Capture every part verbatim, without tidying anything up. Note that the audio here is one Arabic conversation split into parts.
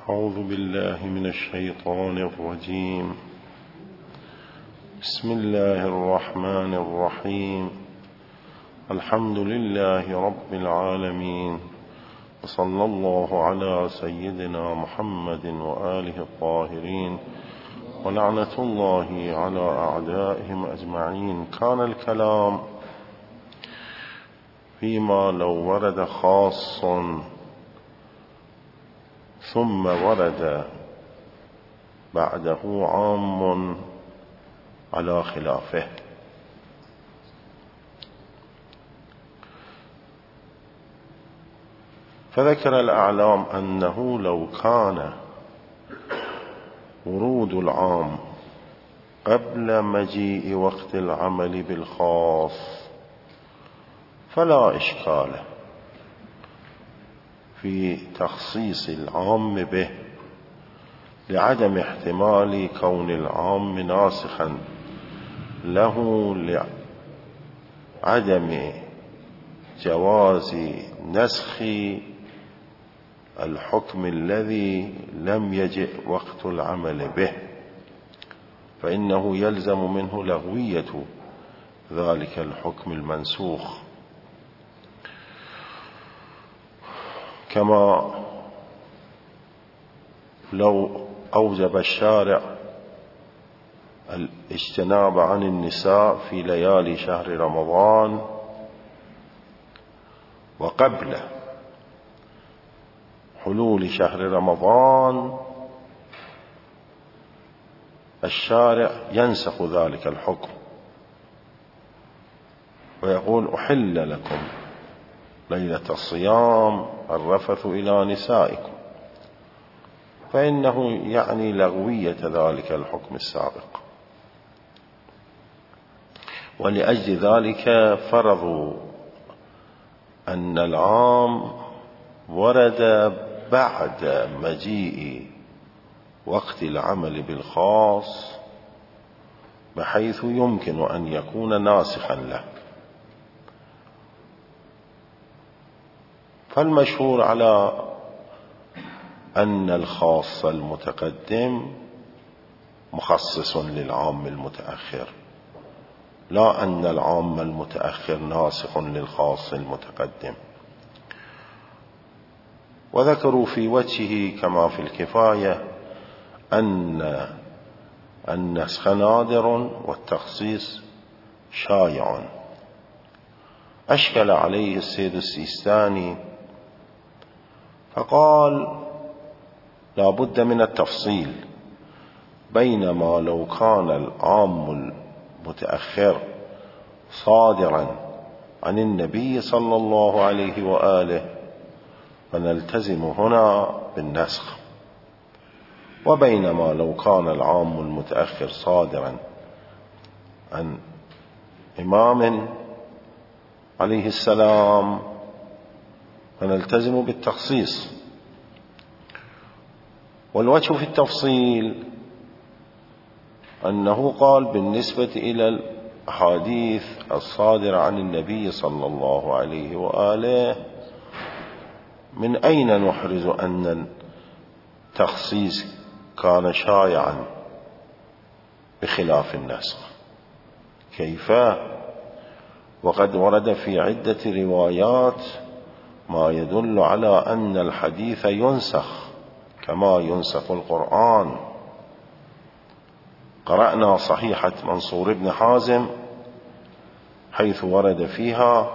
أعوذ بالله من الشيطان الرجيم. بسم الله الرحمن الرحيم. الحمد لله رب العالمين، وصلى الله على سيدنا محمد وآله الطاهرين، ولعنة الله على أعدائهم أجمعين. كان الكلام فيما لو ورد خاص ثم ورد بعده عام على خلافه. فذكر الأعلام أنه لو كان ورود العام قبل مجيء وقت العمل بالخاص فلا إشكال في تخصيص العام به، لعدم احتمال كون العام ناسخا له، لعدم جواز نسخ الحكم الذي لم يجئ وقت العمل به، فإنه يلزم منه لغوية ذلك الحكم المنسوخ، كما لو أوجب الشارع الاجتناب عن النساء في ليالي شهر رمضان وقبل حلول شهر رمضان، الشارع ينسخ ذلك الحكم ويقول: أحل لكم ليلة الصيام الرفث إلى نسائكم، فإنه يعني لغوية ذلك الحكم السابق. ولأجل ذلك فرضوا أن العام ورد بعد مجيء وقت العمل بالخاص، بحيث يمكن أن يكون ناسخا له. فالمشهور على أن الخاص المتقدم مخصص للعام المتأخر، لا أن العام المتأخر ناسخ للخاص المتقدم. وذكروا في وجهه كما في الكفاية أن النسخ نادر والتخصيص شائع. أشكل عليه السيد السيستاني فقال: لا بد من التفصيل بين ما لو كان العام المتأخر صادرا عن النبي صلى الله عليه وآله فنلتزم هنا بالنسخ، وبينما لو كان العام المتأخر صادرا عن إمام عليه السلام فنلتزم بالتخصيص. والوجه في التفصيل أنه قال: بالنسبة إلى الأحاديث الصادرة عن النبي صلى الله عليه وآله، من أين نحرز أن التخصيص كان شائعا بخلاف النسخ؟ كيف؟ وقد ورد في عدة روايات ما يدل على أن الحديث ينسخ كما ينسخ القرآن. قرأنا صحيحة منصور بن حازم حيث ورد فيها: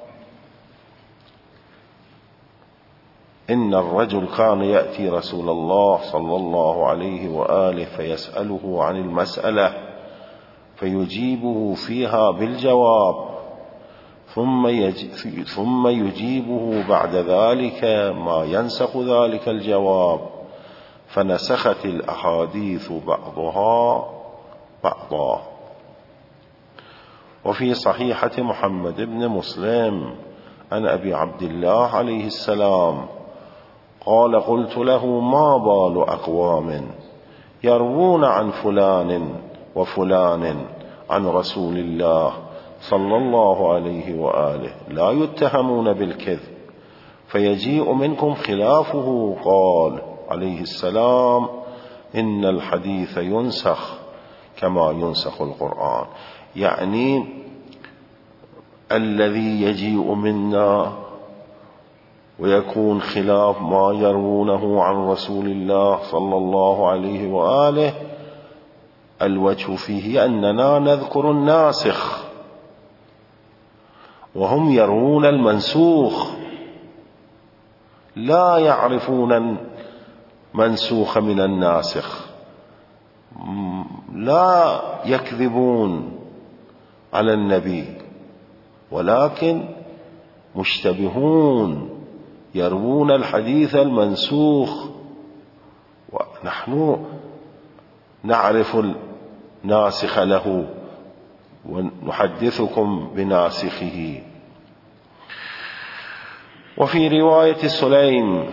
إن الرجل كان يأتي رسول الله صلى الله عليه وآله فيسأله عن المسألة فيجيبه فيها بالجواب، ثم ثم يجيبه بعد ذلك ما ينسخ ذلك الجواب، فنسخت الأحاديث بعضها بعضا. وفي صحيحة محمد بن مسلم عن أبي عبد الله عليه السلام قال: قلت له: ما بال أقوام يروون عن فلان وفلان عن رسول الله صلى الله عليه وآله لا يتهمون بالكذب، فيجيء منكم خلافه؟ قال: عليه السلام: إن الحديث ينسخ كما ينسخ القرآن. يعني الذي يجيء منا ويكون خلاف ما يروونه عن رسول الله صلى الله عليه وآله، الوجه فيه أننا نذكر الناسخ وهم يرون المنسوخ، لا يعرفون المنسوخ من الناسخ، لا يكذبون على النبي، ولكن مشتبهون يروون الحديث المنسوخ، ونحن نعرف الناسخ له ونحدثكم بناسخه. وفي رواية سليم: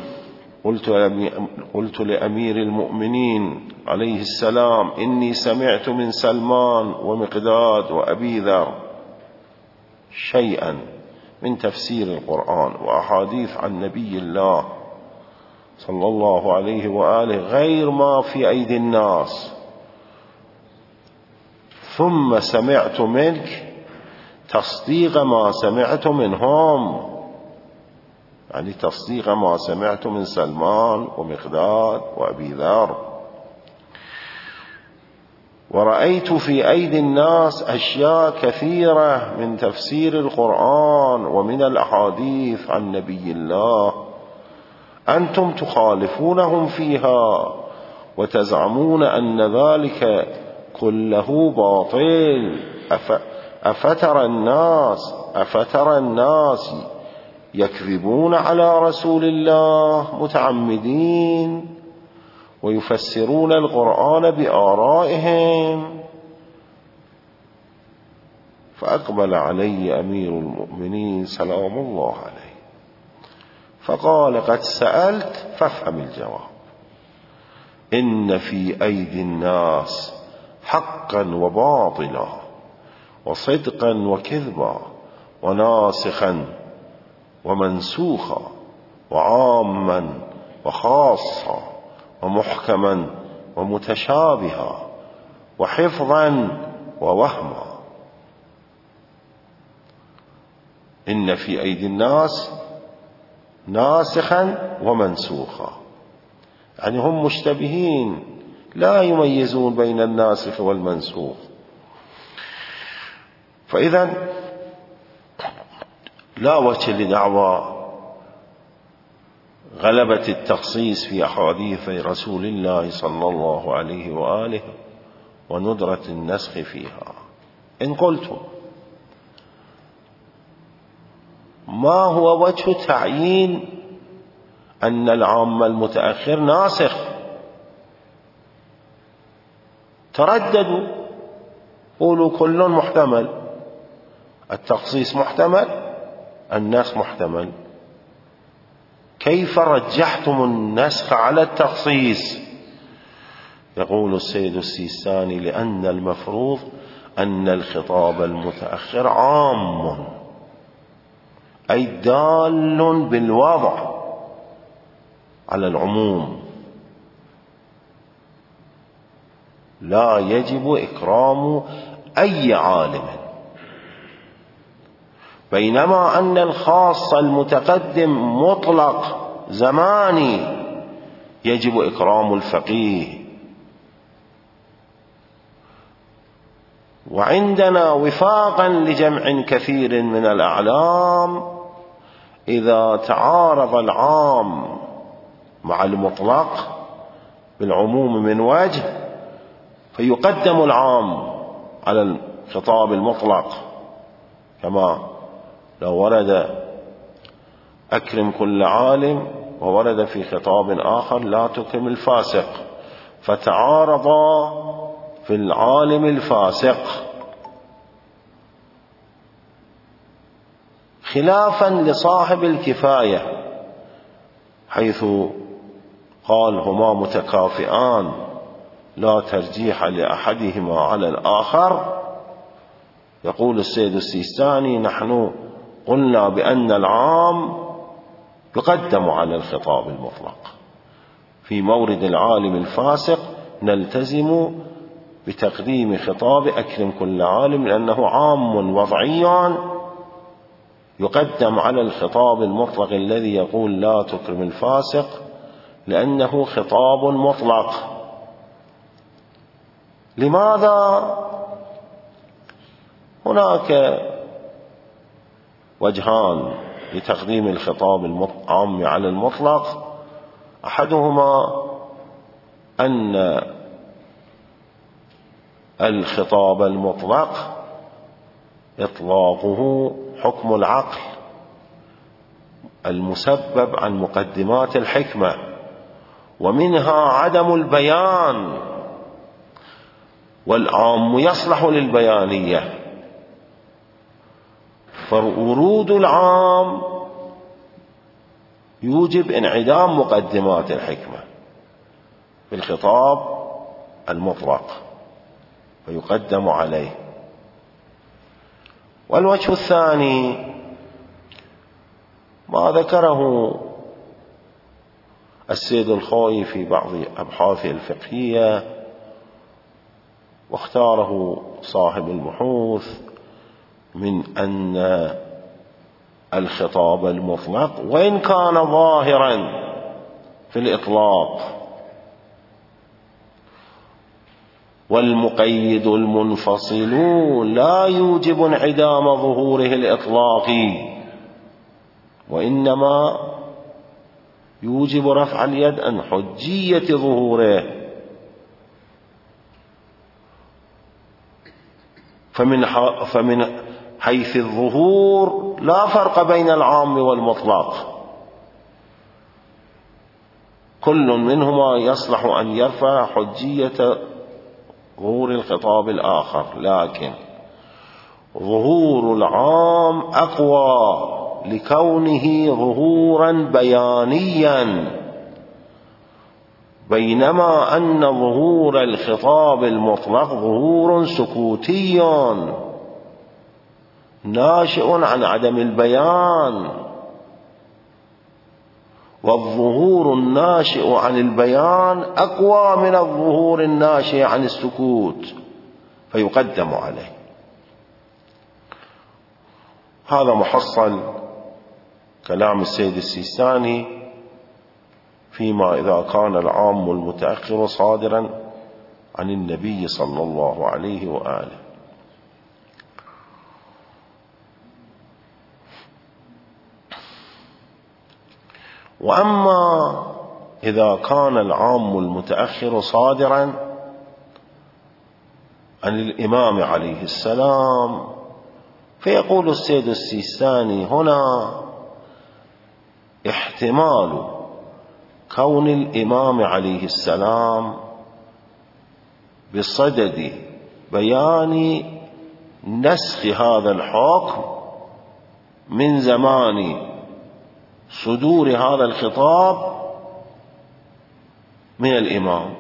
قلت لأمير المؤمنين عليه السلام: إني سمعت من سلمان ومقداد وأبي ذر شيئا من تفسير القرآن وأحاديث عن نبي الله صلى الله عليه وآله غير ما في أيدي الناس، ثم سمعت منك تصديق ما سمعت منهم، يعني تصديق ما سمعت من سلمان ومقداد وأبي ذر. ورأيت في أيدي الناس أشياء كثيرة من تفسير القرآن ومن الأحاديث عن نبي الله أنتم تخالفونهم فيها وتزعمون أن ذلك كله باطل. أفترى الناس أفترى الناس يكذبون على رسول الله متعمدين ويفسرون القرآن بآرائهم؟ فأقبل علي أمير المؤمنين سلام الله عليه فقال: قد سألت فافهم الجواب. إن في أيدي الناس حقا وباطلا وصدقا وكذبا وناسخا ومنسوخا وعاما وخاصا ومحكما ومتشابها وحفظا ووهما. إن في أيدي الناس ناسخا ومنسوخا، يعني هم مشتبهين لا يميزون بين الناسخ والمنسوخ. فإذا لا وجه لدعوى غلبة التخصيص في أحاديث رسول الله صلى الله عليه وآله وندرة النسخ فيها. إن قلتم: ما هو وجه تعيين أن العام المتأخر ناسخ؟ ترددوا، قولوا كل محتمل، التخصيص محتمل، النسخ محتمل. كيف رجحتم النسخ على التخصيص؟ يقول السيد السيستاني: لأن المفروض أن الخطاب المتأخر عام، أي دال بالوضع على العموم، لا يجب إكرام أي عالم، بينما أن الخاص المتقدم مطلق زماني يجب إكرام الفقيه. وعندنا وفاقا لجمع كثير من الأعلام إذا تعارض العام مع المطلق بالعموم من وجه فيقدم العام على الخطاب المطلق، كما لو ورد أكرم كل عالم وورد في خطاب آخر لا تكرم الفاسق، فتعارضا في العالم الفاسق، خلافا لصاحب الكفاية حيث قال: هما متكافئان لا ترجيح لأحدهما على الآخر. يقول السيد السيستاني: نحن قلنا بأن العام يقدم على الخطاب المطلق في مورد العالم الفاسق نلتزم بتقديم خطاب أكرم كل عالم، لأنه عام وضعي يقدم على الخطاب المطلق الذي يقول لا تكرم الفاسق، لأنه خطاب مطلق. لماذا؟ هناك وجهان لتقديم الخطاب العام على المطلق. أحدهما أن الخطاب المطلق إطلاقه حكم العقل المسبب عن مقدمات الحكمة، ومنها عدم البيان، والعام يصلح للبيانية، فورود العام يوجب انعدام مقدمات الحكمة في الخطاب المطلق فيقدم عليه. والوجه الثاني ما ذكره السيد الخوئي في بعض أبحاثه الفقهية، واختاره صاحب البحوث، من أن الخطاب المطلق وإن كان ظاهرا في الإطلاق والمقيد المنفصل لا يوجب انعدام ظهوره الإطلاقي، وإنما يوجب رفع اليد عن حجية ظهوره. فمن فمن حيث الظهور لا فرق بين العام والمطلق، كل منهما يصلح أن يرفع حجية ظهور الخطاب الآخر، لكن ظهور العام أقوى لكونه ظهورا بيانيا، بينما أن ظهور الخطاب المطلق ظهور سكوتي ناشئ عن عدم البيان، والظهور الناشئ عن البيان أقوى من الظهور الناشئ عن السكوت فيقدم عليه. هذا محصل كلام السيد السيستاني فيما إذا كان العام المتأخر صادرا عن النبي صلى الله عليه وآله. وأما إذا كان العام المتأخر صادرا عن الإمام عليه السلام، فيقول السيد السيستاني هنا احتمال كون الإمام عليه السلام بصدد بيان نسخ هذا الحكم من زمان صدور هذا الخطاب من الإمام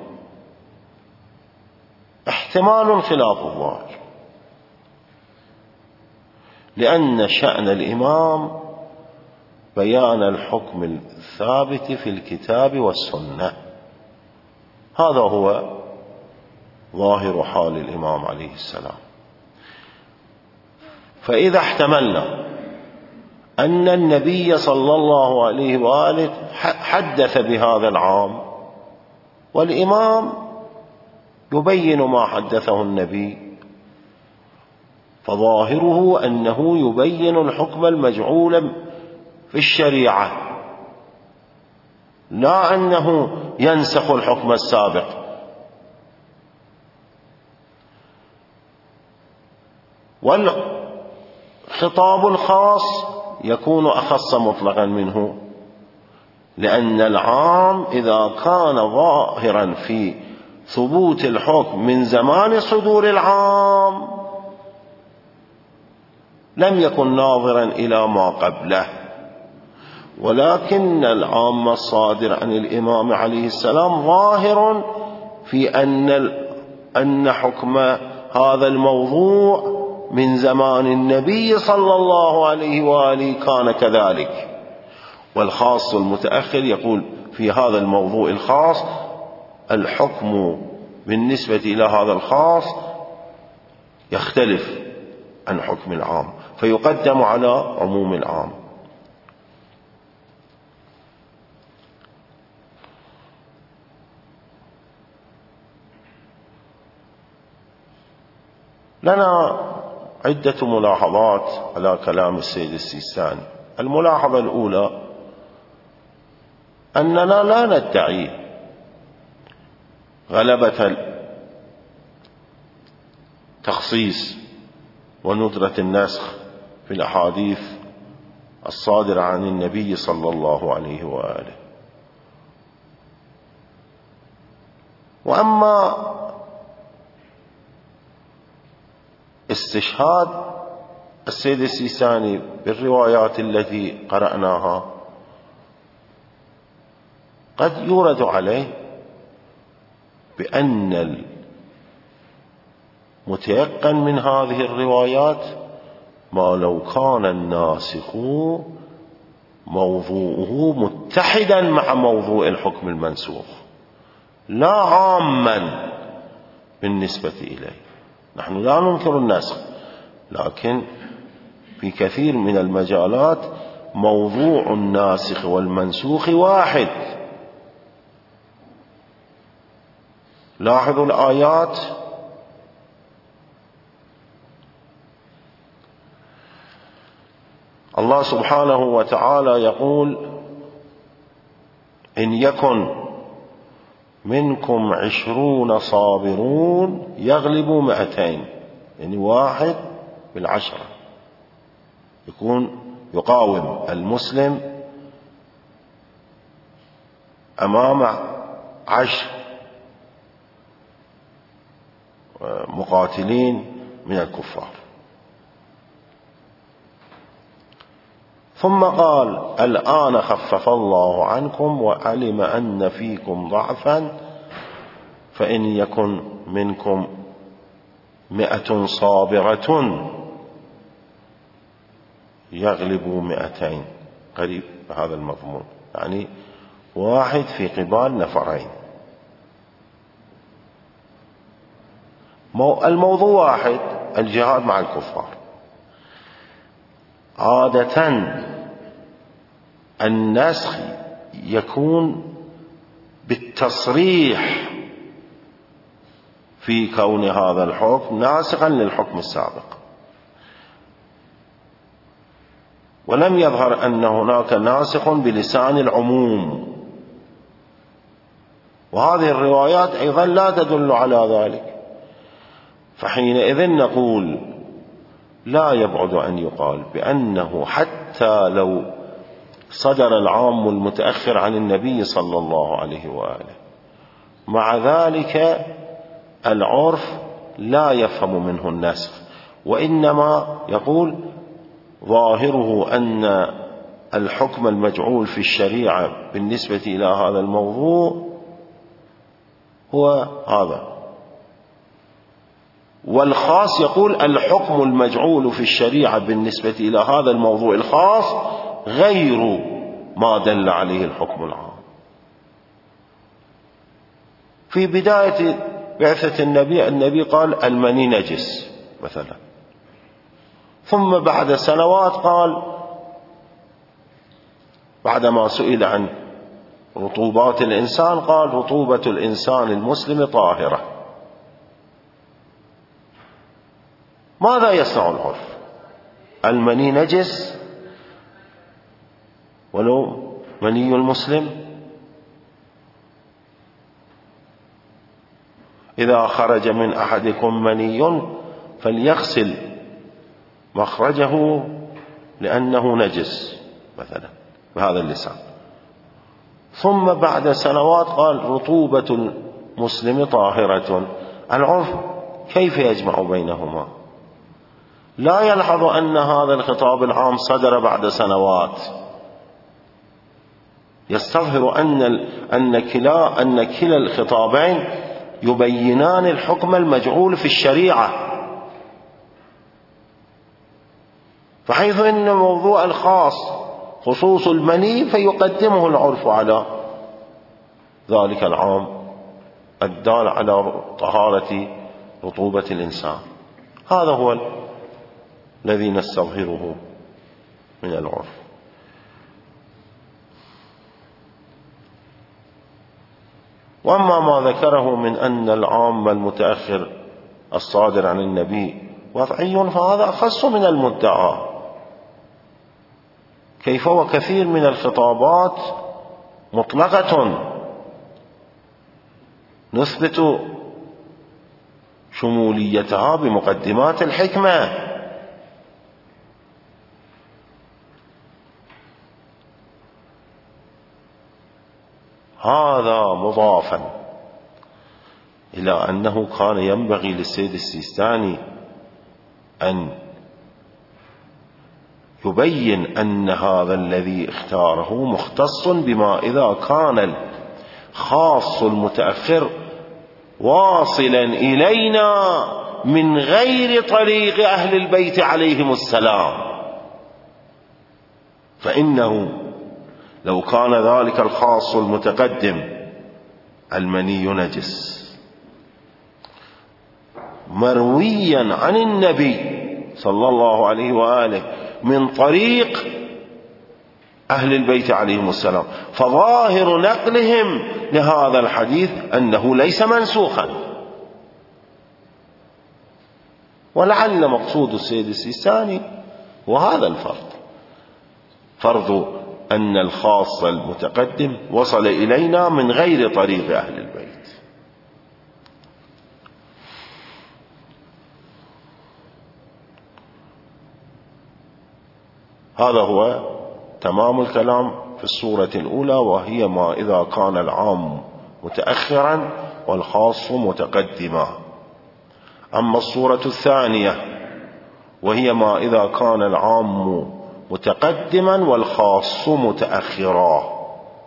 احتمال خلاف الظاهر، لأن شأن الإمام بيان الحكم الثابت في الكتاب والسنة، هذا هو ظاهر حال الإمام عليه السلام. فإذا احتملنا أن النبي صلى الله عليه وآله حدث بهذا العام والإمام يبين ما حدثه النبي، فظاهره أنه يبين الحكم المجعول في الشريعة، لا أنه ينسخ الحكم السابق. والخطاب الخاص يكون أخص مطلقا منه، لأن العام إذا كان ظاهرا في ثبوت الحكم من زمان صدور العام لم يكن ناظرا إلى ما قبله، ولكن العام الصادر عن الإمام عليه السلام ظاهر في أن أن حكم هذا الموضوع من زمان النبي صلى الله عليه وآله كان كذلك. والخاص المتأخر يقول في هذا الموضوع الخاص الحكم بالنسبة إلى هذا الخاص يختلف عن حكم العام، فيقدم على عموم العام. لنا عدة ملاحظات على كلام السيد السيستاني. الملاحظة الأولى أننا لا ندعي غلبة التخصيص وندرة النسخ في الأحاديث الصادرة عن النبي صلى الله عليه وآله. وأما استشهاد السيد السيستاني بالروايات التي قرأناها قد يورد عليه بأن المتيقن من هذه الروايات ما لو كان الناسخ موضوعه متحدا مع موضوع الحكم المنسوخ لا عاما بالنسبة إليه. نحن لا ننكر النسخ، لكن في كثير من المجالات موضوع الناسخ والمنسوخ واحد. لاحظوا الآيات الله سبحانه وتعالى يقول إن يكن منكم عشرون صابرون يغلبوا مئتين، يعني واحد بالعشرة يكون يقاوم المسلم أمام عشر مقاتلين من الكفار. ثم قال الآن خفف الله عنكم وعلم أن فيكم ضعفا فإن يكن منكم مئة صابرة يغلبوا مئتين، قريب هذا المضمون، يعني واحد في قبال نفرين. الموضوع واحد، الجهاد مع الكفار. عادة النسخ يكون بالتصريح في كون هذا الحكم ناسخا للحكم السابق، ولم يظهر أن هناك ناسخ بلسان العموم، وهذه الروايات أيضا لا تدل على ذلك. فحينئذ نقول لا يبعد أن يقال بأنه حتى لو صدر العام المتأخر عن النبي صلى الله عليه وآله، مع ذلك العرف لا يفهم منه النسخ، وإنما يقول ظاهره أن الحكم المجعول في الشريعة بالنسبة إلى هذا الموضوع هو هذا، والخاص يقول الحكم المجعول في الشريعة بالنسبة إلى هذا الموضوع الخاص غير ما دل عليه الحكم العام. في بداية بعثة النبي النبي قال المني نجس مثلا، ثم بعد سنوات قال بعدما سئل عن رطوبات الإنسان قال رطوبة الإنسان المسلم طاهرة. ماذا يصنع العرف؟ المني نجس ولو مني المسلم، إذا خرج من أحدكم مني فليغسل مخرجه لأنه نجس مثلا بهذا اللسان. ثم بعد سنوات قال رطوبة المسلم طاهرة. العرف كيف يجمع بينهما؟ لا يلحظ أن هذا الخطاب العام صدر بعد سنوات، يستظهر أن أن كلا أن كلا الخطابين يبينان الحكم المجعول في الشريعة، فحيث أن موضوع الخاص خصوص المني فيقدمه العرف على ذلك العام الدال على طهارة رطوبة الإنسان. هذا هو الذي نستظهره من العرف. وأما ما ذكره من أن العام المتأخر الصادر عن النبي وضعي فهذا أخص من المدعى، كيف وكثير من الخطابات مطلقة نثبت شموليتها بمقدمات الحكمة. هذا مضافا إلى أنه كان ينبغي للسيد السيستاني أن يبين أن هذا الذي اختاره مختص بما إذا كان الخاص المتأخر واصلا إلينا من غير طريق أهل البيت عليهم السلام، فإنه لو كان ذلك الخاص المتقدم المني نجس مرويا عن النبي صلى الله عليه وآله من طريق أهل البيت عليهم السلام، فظاهر نقلهم لهذا الحديث أنه ليس منسوخا. ولعل مقصود السيد السيستاني وهذا الفرض، فرض أن الخاص المتقدم وصل إلينا من غير طريق أهل البيت. هذا هو تمام الكلام في الصورة الأولى، وهي ما إذا كان العام متأخرا والخاص متقدما. أما الصورة الثانية وهي ما إذا كان العام متقدما والخاص متأخرا.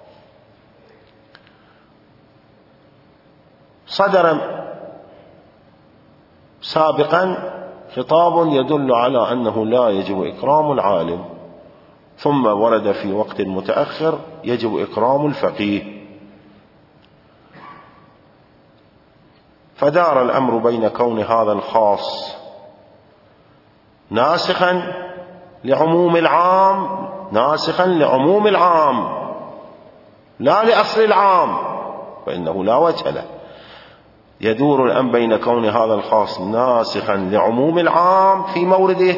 صدر سابقا خطاب يدل على أنه لا يجب إكرام العالم، ثم ورد في وقت متأخر يجب إكرام الفقيه، فدار الأمر بين كون هذا الخاص ناسخا لعموم العام ناسخا لعموم العام لا لأصل العام، فإنه لا وجه له. يدور الأمر بين كون هذا الخاص ناسخا لعموم العام في مورده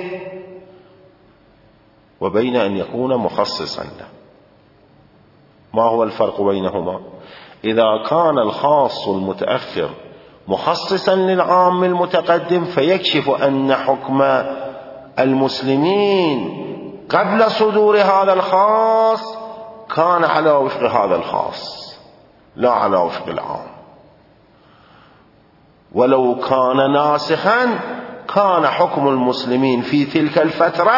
وبين أن يكون مخصصا له. ما هو الفرق بينهما؟ إذا كان الخاص المتأخر مخصصا للعام المتقدم فيكشف أن حكم المسلمين قبل صدور هذا الخاص كان على وفق هذا الخاص لا على وفق العام، ولو كان ناسخا كان حكم المسلمين في تلك الفترة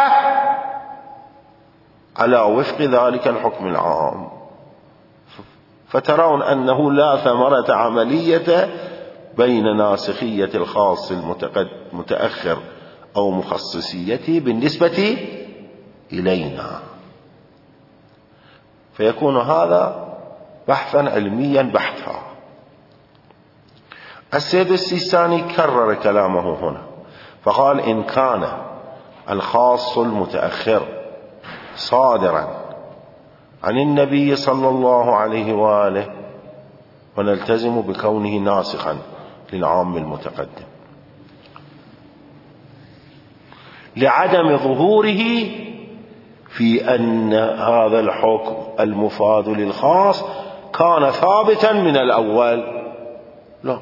على وفق ذلك الحكم العام. فترون أنه لا ثمرة عملية بين ناسخية الخاص المتأخر أو مخصصيته بالنسبة إلينا، فيكون هذا بحثا علميا بحثا. السيد السيستاني كرر كلامه هنا فقال: إن كان الخاص المتأخر صادرا عن النبي صلى الله عليه وآله ونلتزم بكونه ناسخا للعام المتقدم لعدم ظهوره في أن هذا الحكم المفاد للخاص كان ثابتا من الأول. لا،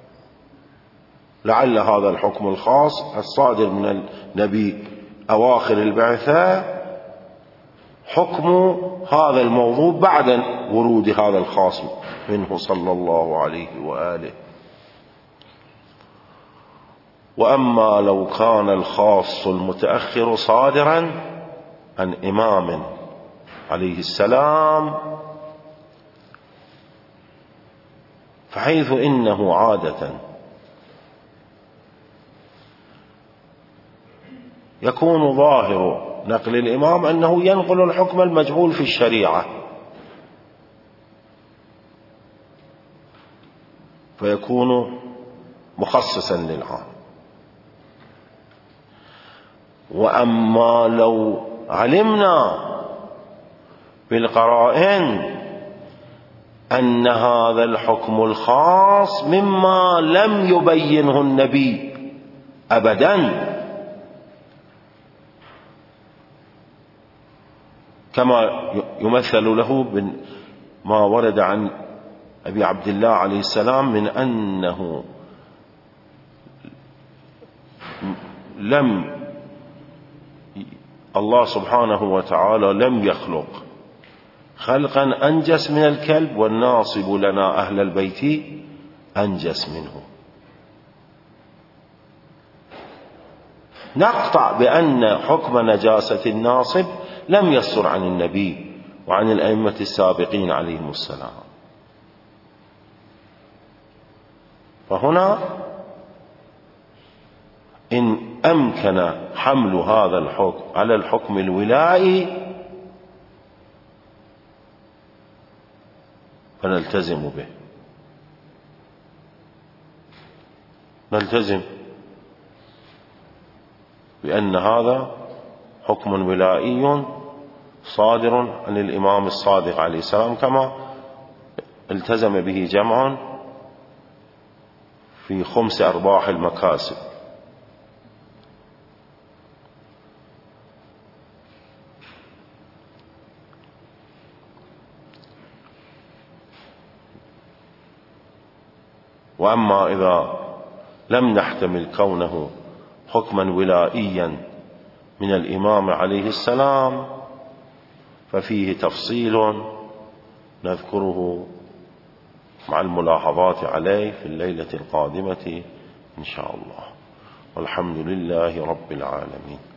لعل هذا الحكم الخاص الصادر من النبي أواخر البعثة حكم هذا الموضوع بعد ورود هذا الخاص منه صلى الله عليه وآله. وأما لو كان الخاص المتأخر صادرا عن إمام عليه السلام فحيث إنه عادة يكون ظاهر نقل الإمام أنه ينقل الحكم المجهول في الشريعة، فيكون مخصصا للعام. وأما لو علمنا بالقرائن أن هذا الحكم الخاص مما لم يبينه النبي أبدا، كما يمثل له ما ورد عن أبي عبد الله عليه السلام من أنه لم الله سبحانه وتعالى لم يخلق خلقا أنجس من الكلب، والناصب لنا أهل البيت أنجس منه. نقطع بأن حكم نجاسة الناصب لم يصدر عن النبي وعن الأئمة السابقين عليهم السلام. فهنا إن أمكن حمل هذا الحكم على الحكم الولائي فنلتزم به، نلتزم بأن هذا حكم ولائي صادر عن الإمام الصادق عليه السلام، كما التزم به جمع في خمس أرباح المكاسب. وأما إذا لم نحتمل كونه حكما ولائيا من الإمام عليه السلام ففيه تفصيل نذكره مع الملاحظات عليه في الليلة القادمة إن شاء الله. والحمد لله رب العالمين.